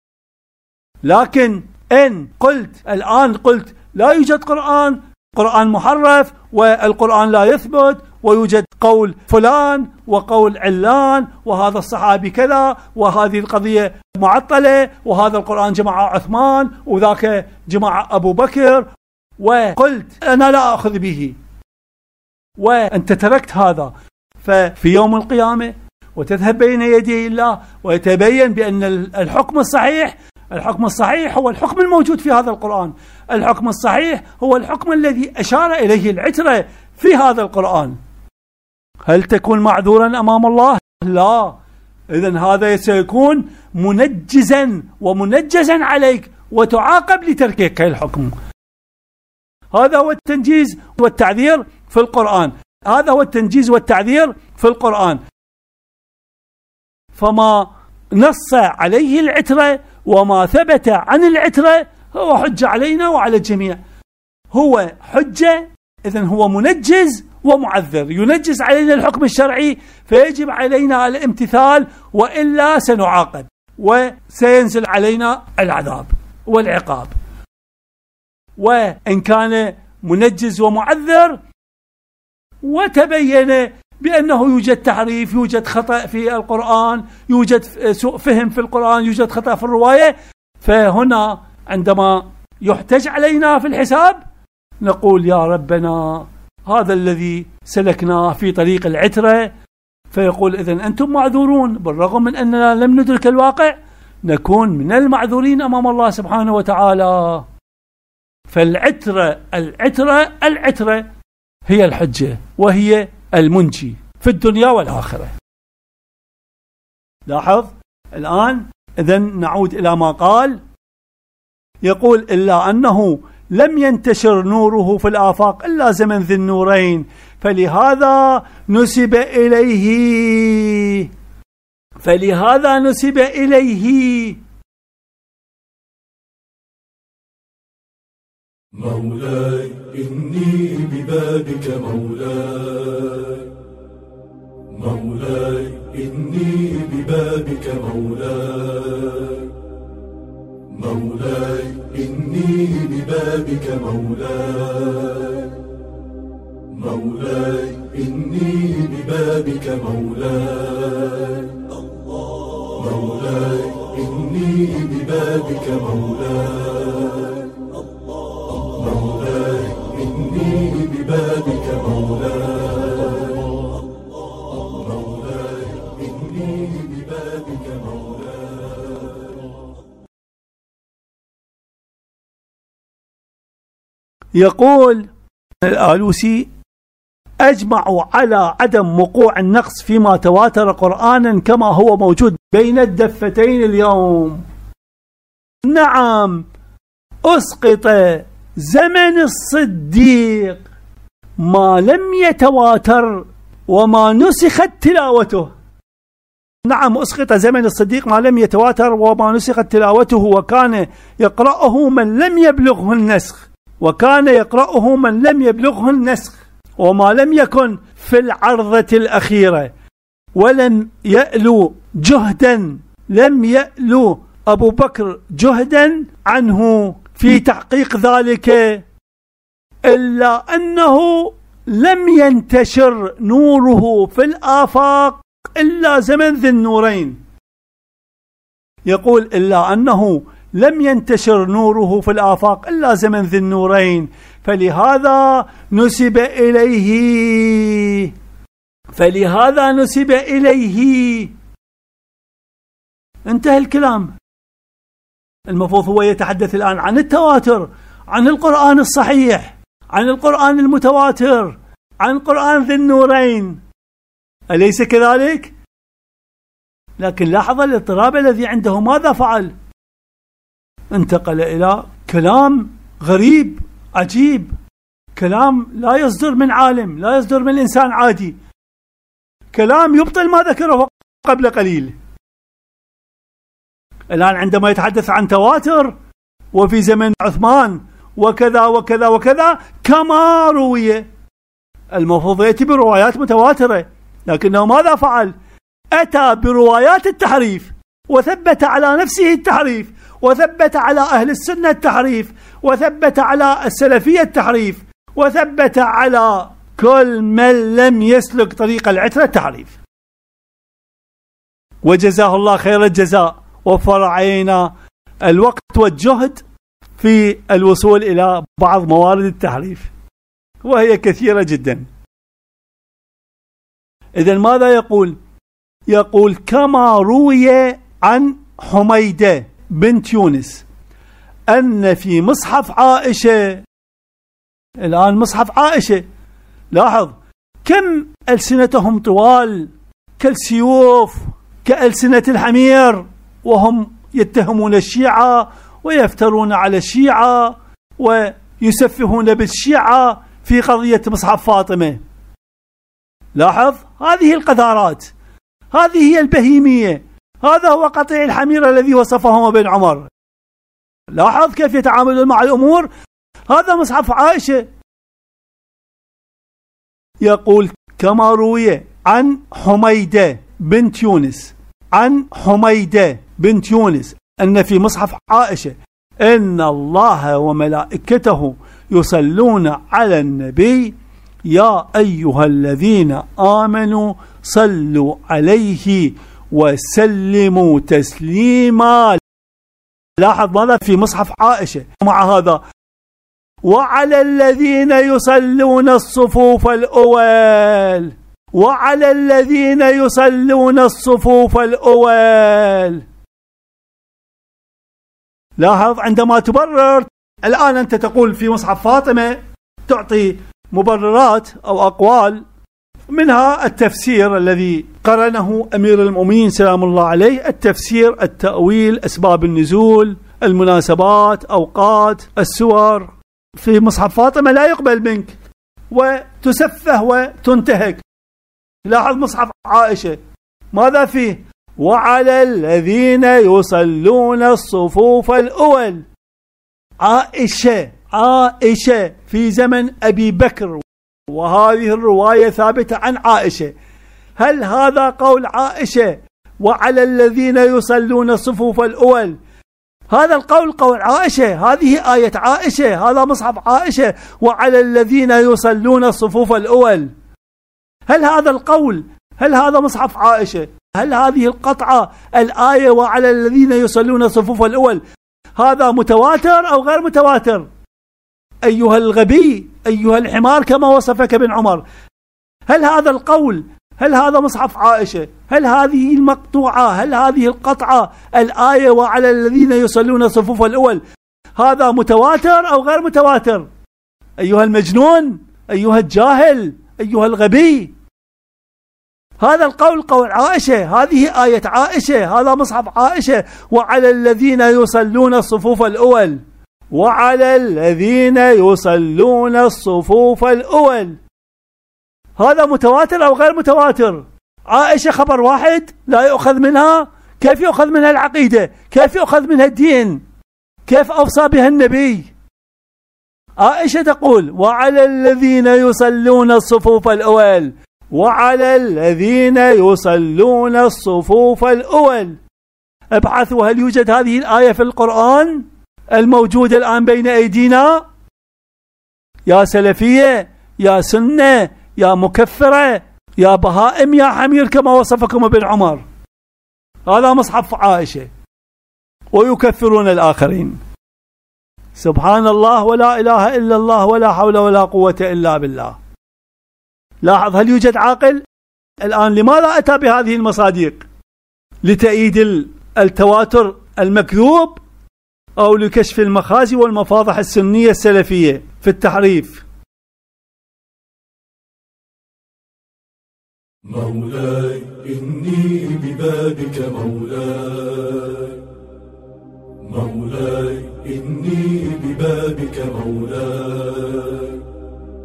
لكن إن قلت الآن قلت لا يوجد قرآن، قرآن محرف والقرآن لا يثبت، ويوجد قول فلان وقول علان، وهذا الصحابي كذا، وهذه القضية معطلة، وهذا القرآن جماعة عثمان وذاك جماعة أبو بكر، وقلت أنا لا أخذ به، وأنت تركت هذا، ففي يوم القيامة وتذهب بين يدي الله ويتبين بأن الحكم الصحيح الحكم الصحيح هو الحكم الموجود في هذا القرآن، الحكم الصحيح هو الحكم الذي أشار إليه العترة في هذا القرآن. هل تكون معذورا أمام الله؟ لا. إذن هذا سيكون منجزا ومنجزا عليك وتعاقب لتركك الحكم. هذا هو التنجيز والتعذير في القرآن، هذا هو التنجيز والتعذير في القرآن. فما نص عليه العترة وما ثبت عن العترة هو حجة علينا وعلى الجميع، هو حجة. إذن هو منجز ومعذر، ينجز علينا الحكم الشرعي فيجب علينا الامتثال، وإلا سنعاقب وسينزل علينا العذاب والعقاب. وإن كان منجز ومعذر وتبين بأنه يوجد تحريف، يوجد خطأ في القرآن، يوجد سوء فهم في القرآن، يوجد خطأ في الرواية، فهنا عندما يحتج علينا في الحساب نقول يا ربنا هذا الذي سلكناه في طريق العترة، فيقول إذن أنتم معذورون، بالرغم من أننا لم ندرك الواقع نكون من المعذورين أمام الله سبحانه وتعالى. فالعترة العترة العترة هي الحجة وهي المنجي في الدنيا والآخرة. لاحظ الآن. إذن نعود إلى ما قال، يقول إلا أنه لم ينتشر نوره في الآفاق إلا زمن ذي النورين، فلهذا نسب إليه فلهذا نسب إليه مولاي إني ببابك مولاي، مولاي إني ببابك مولاي، مولاي إني ببابك مولاي، مولاي إني ببابك مولاي، مولاي إني ببابك مولاي، مولاي إني ببابك مولاي، مولاي إني ببابك مولاي. يقول الآلوسي أجمعوا على عدم وقوع النقص فيما تواتر قرآنا كما هو موجود بين الدفتين اليوم. نعم، أسقط زمن الصديق ما لم يتواتر وما نسخت تلاوته. نعم، أسقط زمن الصديق ما لم يتواتر وما نسخت تلاوته، وكان يقرأه من لم يبلغه النسخ وكان يقرأه من لم يبلغه النسخ وما لم يكن في العرضة الأخيرة، ولم يألو جهدا لم يألو أبو بكر جهدا عنه في تحقيق ذلك، إلا أنه لم ينتشر نوره في الآفاق إلا زمن ذي النورين. يقول إلا أنه لم ينتشر نوره في الآفاق إلا زمن ذي النورين، فلهذا نسب إليه فلهذا نسب إليه انتهى الكلام. المفروض هو يتحدث الآن عن التواتر، عن القرآن الصحيح، عن القرآن المتواتر، عن قرآن ذي النورين، أليس كذلك؟ لكن لاحظ الاضطراب الذي عنده، ماذا فعل؟ انتقل إلى كلام غريب عجيب، كلام لا يصدر من عالم، لا يصدر من إنسان عادي، كلام يبطل ما ذكره قبل قليل. الآن عندما يتحدث عن تواتر وفي زمن عثمان وكذا وكذا وكذا كما روي، المفروض يأتي بروايات متواترة، لكنه ماذا فعل؟ أتى بروايات التحريف، وثبت على نفسه التحريف، وثبت على أهل السنة التحريف، وثبت على السلفية التحريف، وثبت على كل من لم يسلك طريق العترة التحريف. وجزاه الله خير الجزاء، وفر علينا الوقت والجهد في الوصول إلى بعض موارد التحريف، وهي كثيرة جدا. إذن ماذا يقول؟ يقول كما روي عن حميدة بنت يونس أن في مصحف عائشة. الآن مصحف عائشة، لاحظ كم ألسنتهم طوال كالسيوف، كألسنة الحمير، وهم يتهمون الشيعة ويفترون على الشيعة ويسفهون بالشيعة في قضية مصحف فاطمة. لاحظ هذه القذارات، هذه هي البهيمية، هذا هو قطيع الحمير الذي وصفهم ابن عمر. لاحظ كيف يتعاملون مع الأمور. هذا مصحف عائشة. يقول كما روي عن حميدة بنت يونس عن حميدة بنت يونس أن في مصحف عائشة إن الله وملائكته يصلون على النبي يا أيها الذين آمنوا صلوا عليه وسلموا تسليما. لاحظ ماذا في مصحف عائشة مع هذا؟ وعلى الذين يصلون الصفوف الأول، وعلى الذين يصلون الصفوف الأول. لاحظ عندما تبرر الآن أنت تقول في مصحف فاطمة، تعطي مبررات أو أقوال، منها التفسير الذي قرنه أمير المؤمنين سلام الله عليه، التفسير، التأويل، أسباب النزول، المناسبات، أوقات، السور. في مصحف فاطمة لا يقبل منك وتسفه وتنتهك. لاحظ مصحف عائشة ماذا فيه؟ وعلى الذين يصلون الصفوف الأول. عائشة عائشة في زمن أبي بكر، وهذه الرواية ثابتة عن عائشة. هل هذا قول عائشة وعلى الذين يصلون الصفوف الأول؟ هذا القول قول عائشة، هذه آية عائشة، هذا مصحف عائشة وعلى الذين يصلون الصفوف الأول. هل هذا القول، هل هذا مصحف عائشة، هل هذه القطعة الآية وعلى الذين يصلون الصفوف الأول هذا متواتر أو غير متواتر؟ أيها الغبي، أيها الحمار كما وصفك ابن عمر، هل هذا القول، هل هذا مصحف عائشة، هل هذه المقطوعة، هل هذه القطعة الآية وعلى الذين يصلون الصفوف الأول هذا متواتر أو غير متواتر؟ أيها المجنون، أيها الجاهل، أيها الغبي، هذا القول قول عائشة، هذه آية عائشة، هذا مصحف عائشة وعلى الذين يصلون الصفوف الأول، وعلى الذين يصلون الصفوف الأول. هذا متواتر أو غير متواتر؟ عائشة خبر واحد لا يؤخذ منها؟ كيف يؤخذ منها العقيدة؟ كيف يؤخذ منها الدين؟ كيف أوصى بها النبي؟ عائشة تقول وعلى الذين يصلون الصفوف الأول، وعلى الذين يصلون الصفوف الأول. ابحثوا هل يوجد هذه الآية في القرآن الموجود الآن بين أيدينا؟ يا سلفية، يا سنة، يا مكفرة، يا بهائم، يا حمير كما وصفكم ابن عمر. هذا مصحف عائشة ويكفرون الآخرين. سبحان الله ولا إله إلا الله ولا حول ولا قوة إلا بالله. لاحظ هل يوجد عاقل الآن لماذا أتى بهذه المصادق؟ لتأييد التواتر المكذوب أو لكشف المخازي والمفاضح السنية السلفية في التحريف؟ مولاي إني ببابك مولاي، مولاي إني ببابك مولاي،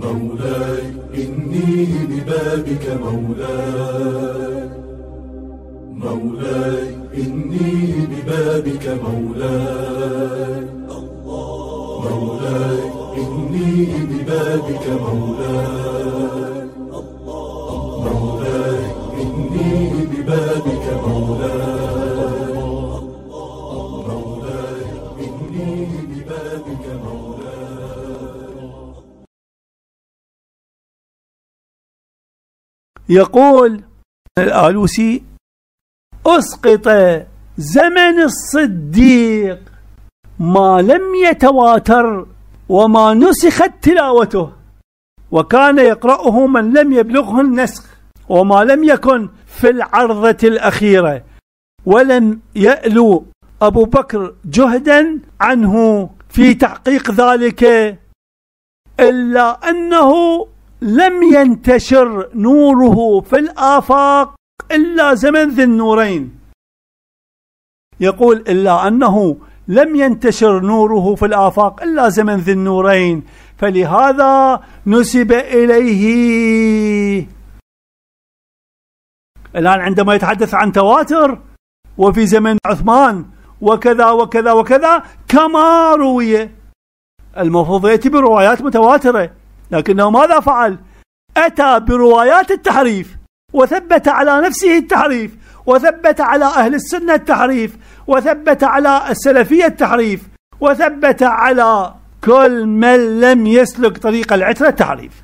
مولاي إني ببابك مولاي مولاي إني ببابك مولاي مولاي إني ببابك مولاي مولاي إني ببابك مولاي مولاي إني ببابك مولاي. يقول الآلوسي: أسقط زمن الصديق ما لم يتواتر وما نسخت تلاوته، وكان يقرأه من لم يبلغه النسخ، وما لم يكن في العرضة الأخيرة، ولم يألو أبو بكر جهدا عنه في تحقيق ذلك، إلا أنه لم ينتشر نوره في الآفاق إلا زمن ذي النورين. يقول: إلا أنه لم ينتشر نوره في الآفاق إلا زمن ذي النورين، فلهذا نسب إليه. الآن عندما يتحدث عن تواتر وفي زمن عثمان وكذا وكذا وكذا كما روي، المفروض يأتي بروايات متواترة، لكنه ماذا فعل؟ أتى بروايات التحريف، وثبت على نفسه التحريف، وثبت على أهل السنة التحريف، وثبت على السلفية التحريف، وثبت على كل من لم يسلك طريق العترة التحريف.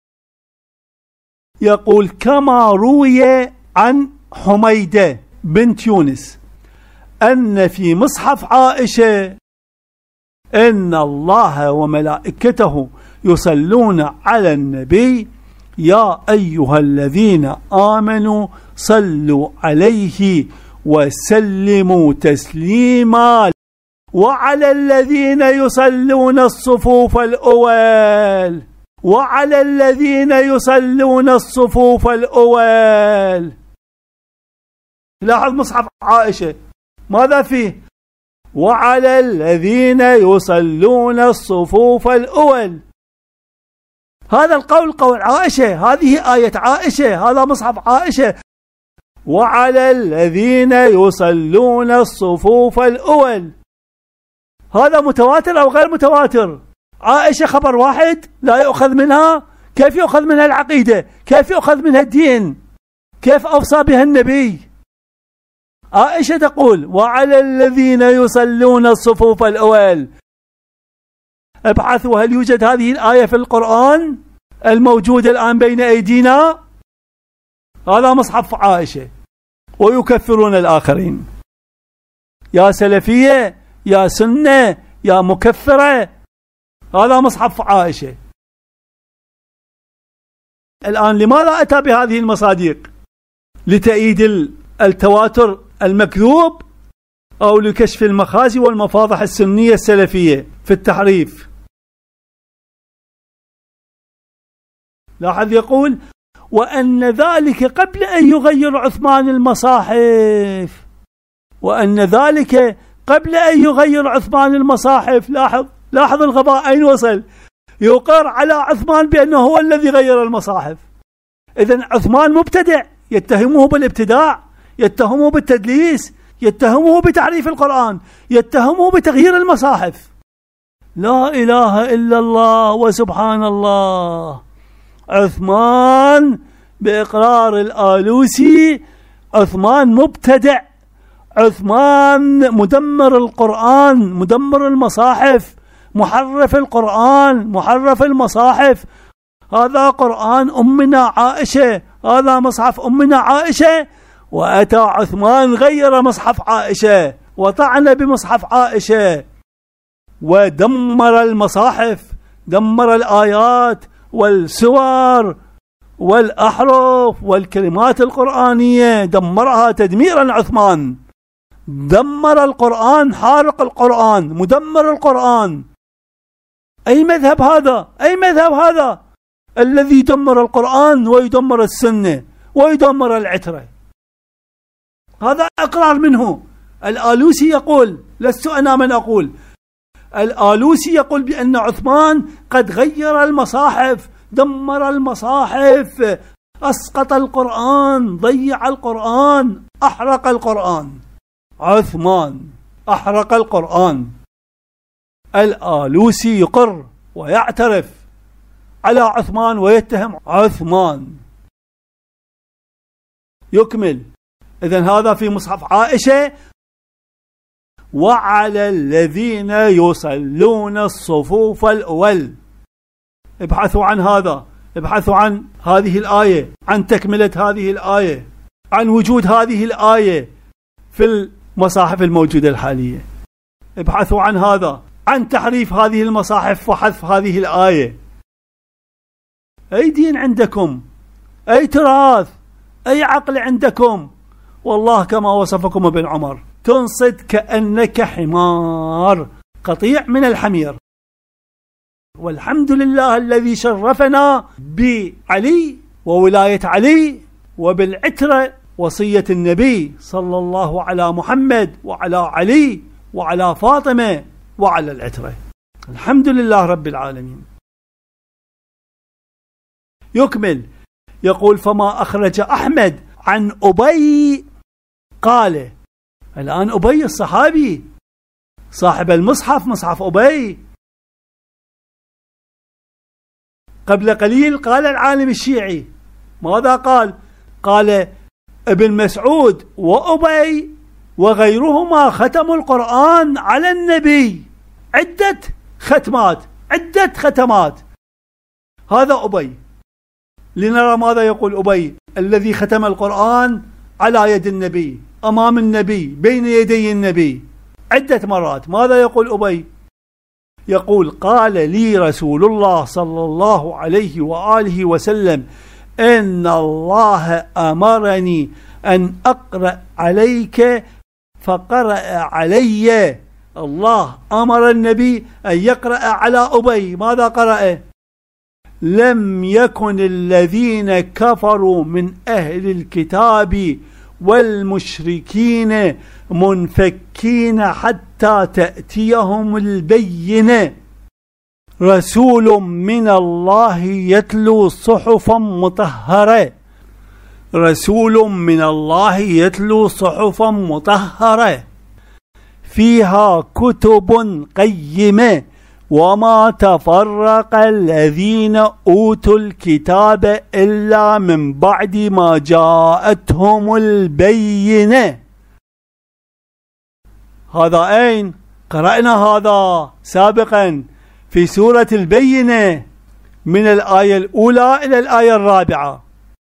يقول: كما روي عن حميدة بنت يونس أن في مصحف عائشة: إن الله وملائكته يصلون على النبي يا أيها الذين آمنوا صلوا عليه وسلموا تسليما، وعلى الذين يصلون الصفوف الأول، وعلى الذين يصلون الصفوف الأول. لاحظ مصحف عائشة ماذا فيه؟ وعلى الذين يصلون الصفوف الأول. هذا القول قول عائشة، هذه آية عائشة، هذا مصحف عائشة. وعلى الذين يصلون الصفوف الأول، هذا متواتر أو غير متواتر؟ عائشة خبر واحد لا يؤخذ منها، كيف يؤخذ منها العقيدة؟ كيف يؤخذ منها الدين؟ كيف أوصى بها النبي؟ عائشة تقول: وعلى الذين يصلون الصفوف الأول. ابحثوا هل يوجد هذه الآية في القرآن الموجود الآن بين أيدينا؟ هذا مصحف عائشة، ويكفرون الآخرين. يا سلفية، يا سنة، يا مكفرة، هذا مصحف عائشة. الآن لماذا أتى بهذه المصادق؟ لتأييد التواتر المكذوب أو لكشف المخازي والمفاضح السنية السلفية في التحريف؟ لاحظ يقول: وأن ذلك قبل أن يغير عثمان المصاحف، وأن ذلك قبل أن يغير عثمان المصاحف. لاحظ لاحظ الغباء أين وصل، يقر على عثمان بأنه هو الذي غير المصاحف. إذن عثمان مبتدع، يتهمه بالابتداع، يتهمه بالتدليس، يتهمه بتعريف القرآن، يتهمه بتغيير المصاحف. لا إله إلا الله وسبحان الله. عثمان بإقرار الآلوسي عثمان مبتدع، عثمان مدمر القرآن، مدمر المصاحف، محرف القرآن، محرف المصاحف. هذا قرآن أمنا عائشة، هذا مصحف أمنا عائشة، وأتى عثمان غير مصحف عائشة وطعن بمصحف عائشة ودمر المصاحف، دمر الآيات والسور والأحرف والكلمات القرآنية، دمرها تدميرا. عثمان دمر القرآن، حارق القرآن، مدمر القرآن. أي مذهب هذا؟ أي مذهب هذا الذي يدمر القرآن ويدمر السنة ويدمر العترة؟ هذا أقرار منه. الآلوسي يقول، لست أنا من أقول، الآلوسي يقول بأن عثمان قد غير المصاحف دمر المصاحف، أسقط القرآن، ضيع القرآن، أحرق القرآن. عثمان أحرق القرآن. الآلوسي يقر ويعترف على عثمان ويتهم عثمان. يكمل. إذن هذا في مصحف عائشة. وعلى الذين يصلون الصفوف الأول. ابحثوا عن هذا، ابحثوا عن هذه الآية، عن تكملة هذه الآية، عن وجود هذه الآية في المصاحف الموجودة الحالية. ابحثوا عن هذا، عن تحريف هذه المصاحف وحذف هذه الآية. أي دين عندكم؟ أي تراث؟ أي عقل عندكم؟ والله كما وصفكم ابن عمر، تنصت كأنك حمار قطيع من الحمير. والحمد لله الذي شرفنا بعلي وولاية علي وبالعترة، وصية النبي صلى الله على محمد وعلى علي وعلى فاطمة وعلى العترة. الحمد لله رب العالمين. يكمل. يقول فما أخرج أحمد عن أبي قال. الآن أبي الصحابي صاحب المصحف، مصحف أبي. قبل قليل قال العالم الشيعي ماذا قال؟ قال ابن مسعود وأبي وغيرهما ختموا القرآن على النبي عدة ختمات، عدة ختمات. هذا أبي. لنرى ماذا يقول أبي الذي ختم القرآن على يد النبي، أمام النبي، بين يدي النبي عدة مرات. ماذا يقول أبي؟ يقول قال لي رسول الله صلى الله عليه وآله وسلم إن الله أمرني أن أقرأ عليك فقرأ علي. الله أمر النبي أن يقرأ على أبي. ماذا قرأ؟ لم يكن الذين كفروا من أهل الكتاب والمشركين منفكين حتى تأتيهم البينة. رسول من الله يتلو صحفا مطهرة. رسول من الله يتلو صحفا مطهرة فيها كتب قيمة وما تفرق الذين أوتوا الكتاب إلا من بعد ما جاءتهم البينة. هذا أين؟ قرأنا هذا سابقا في سورة البينة من الآية الأولى إلى الآية الرابعة.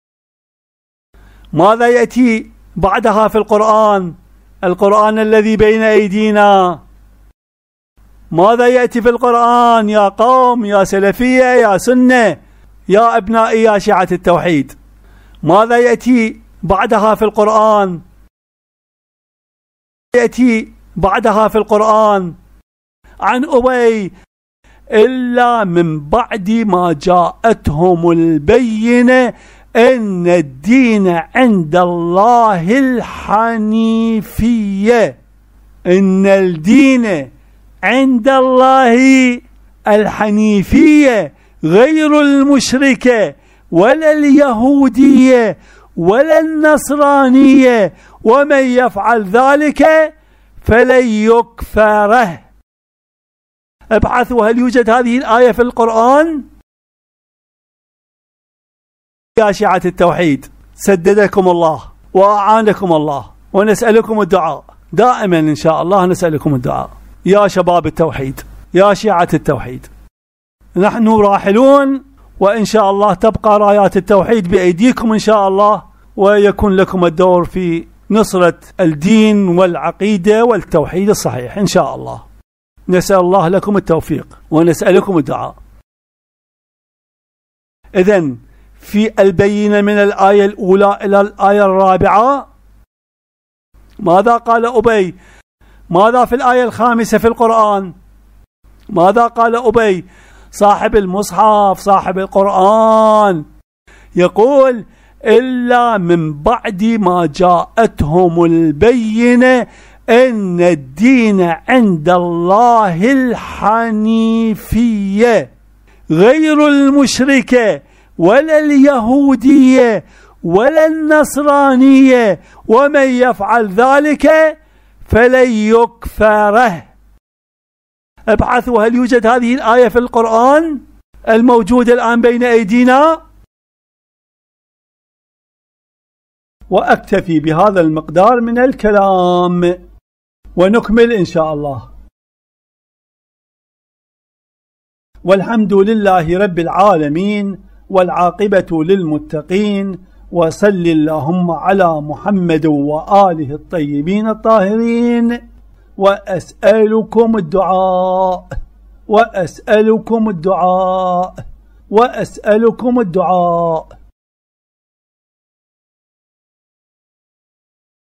ماذا يأتي بعدها في القرآن؟ القرآن الذي بين أيدينا. ماذا يأتي في القرآن يا قوم، يا سلفية، يا سنة، يا أبنائي، يا شيعة التوحيد؟ ماذا يأتي بعدها في القرآن؟ يأتي بعدها في القرآن عن أبي إلا من بعد ما جاءتهم البينة إن الدين عند الله الحنيفية. إن الدين عند الله الحنيفية غير المشركة ولا اليهودية ولا النصرانية، ومن يفعل ذلك فلن يكفره. ابحثوا هل يوجد هذه الآية في القرآن؟ يا شيعة التوحيد سددكم الله وأعانكم الله، ونسألكم الدعاء دائما إن شاء الله، نسألكم الدعاء يا شباب التوحيد، يا شيعة التوحيد. نحن راحلون، وإن شاء الله تبقى رايات التوحيد بأيديكم إن شاء الله، ويكون لكم الدور في نصرة الدين والعقيدة والتوحيد الصحيح إن شاء الله. نسأل الله لكم التوفيق ونسألكم الدعاء. إذن في البينة من الآية الأولى إلى الآية الرابعة ماذا قال أبي؟ ماذا في الآية الخامسة في القرآن؟ ماذا قال أبي صاحب المصحف صاحب القرآن؟ يقول إلا من بعد ما جاءتهم البينة إن الدين عند الله الحنيفية. غير المشركة ولا اليهودية ولا النصرانية، ومن يفعل ذلك فلن يكفره. ابحثوا هل يوجد هذه الآية في القرآن الموجودة الآن بين أيدينا. وأكتفي بهذا المقدار من الكلام ونكمل إن شاء الله. والحمد لله رب العالمين، والعاقبة للمتقين، وصل اللهم على محمد وآله الطيبين الطاهرين. وأسألكم الدعاء وأسألكم الدعاء وأسألكم الدعاء